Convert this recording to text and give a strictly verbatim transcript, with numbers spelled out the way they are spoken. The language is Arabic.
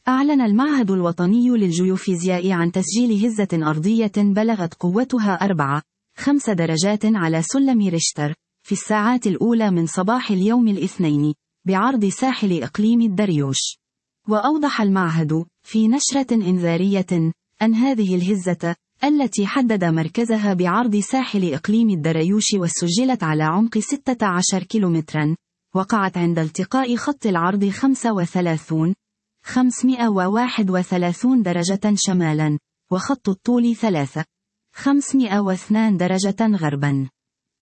أعلن المعهد الوطني للجيوفيزياء عن تسجيل هزة أرضية بلغت قوتها أربعة فاصلة خمسة درجات على سلم ريشتر في الساعات الأولى من صباح اليوم الاثنين بعرض ساحل إقليم الدريوش. وأوضح المعهد في نشرة إنذارية أن هذه الهزة التي حدد مركزها بعرض ساحل إقليم الدريوش وسجلت على عمق ستة عشر كيلومترا وقعت عند التقاء خط العرض خمسة وثلاثين فاصلة خمسمائة وواحد وثلاثين درجة شمالا وخط الطول ثلاثة فاصلة خمسمائة واثنين درجة غربا.